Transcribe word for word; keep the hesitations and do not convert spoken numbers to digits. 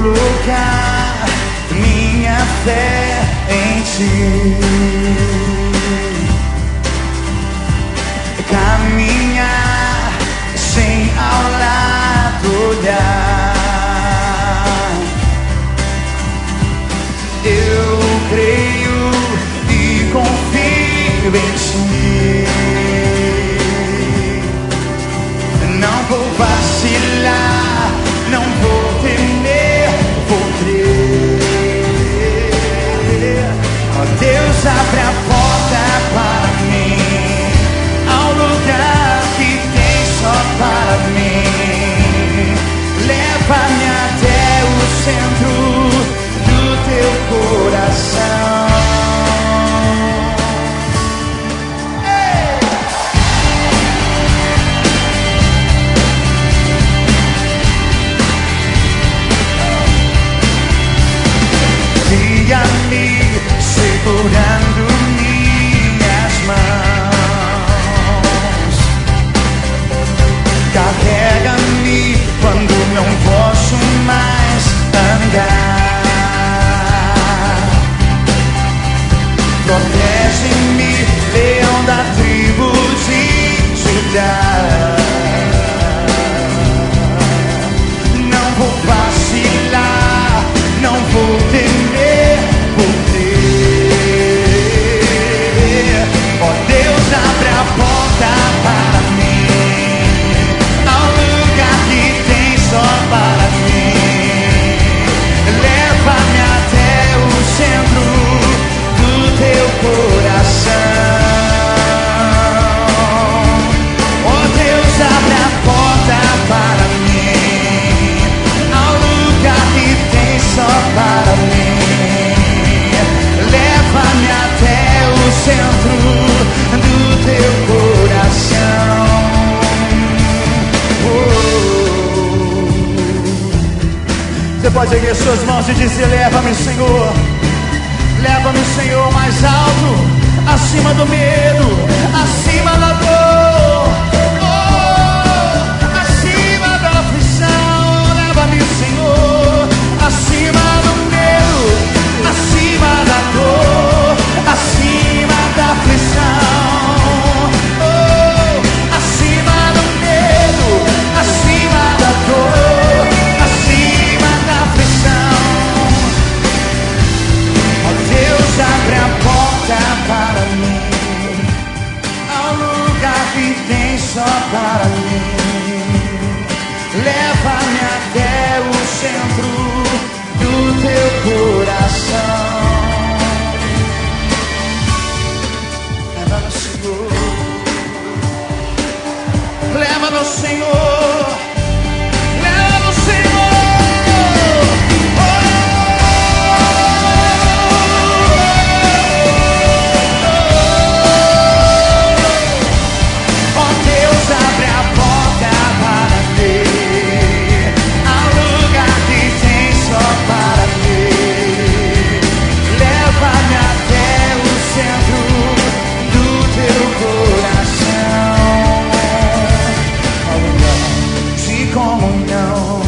colocar minha fé em ti, caminhar sem ao lado olhar. Eu creio e confio em ti, não vou vacilar, não vou temer, vou crer. Ó Deus, abre a porta para mim, ao lugar que tem só para mim. Leva-me até o centro do teu coração. Guia-me segurando minhas mãos, carrega-me quando não posso mais andar. Protege-me, leão da tribo de Judá. Não vou vacilar, não vou temer, vou crer. Ó Deus, abre a porta para mim, ao lugar que tem só para mim. Leva-me até o centro do teu coração. Ó Deus, abre a porta para mim, ao lugar que tem só para mim. Leva-me até o centro do teu coração. Oh. Você pode erguer suas mãos e dizer: leva-me, Senhor. Leva-me, Senhor, mais alto, acima do medo, acima da dor, oh, acima da aflição. Leva-me, Senhor, acima do medo, acima da dor, acima da aflição, oh, acima do medo, acima da dor, acima da aflição. Ó Deus, abre a porta para mim, ao lugar que tem só para mim. Leva-me até o centro do teu coração. Leva-nos, Senhor. Leva-nos, Senhor. Leva-nos, Senhor. Oh! Ó Deus, abre a porta para mim, ao lugar que tem só para mim. Leva-me até o centro do teu coração, ao lugar de comunhão.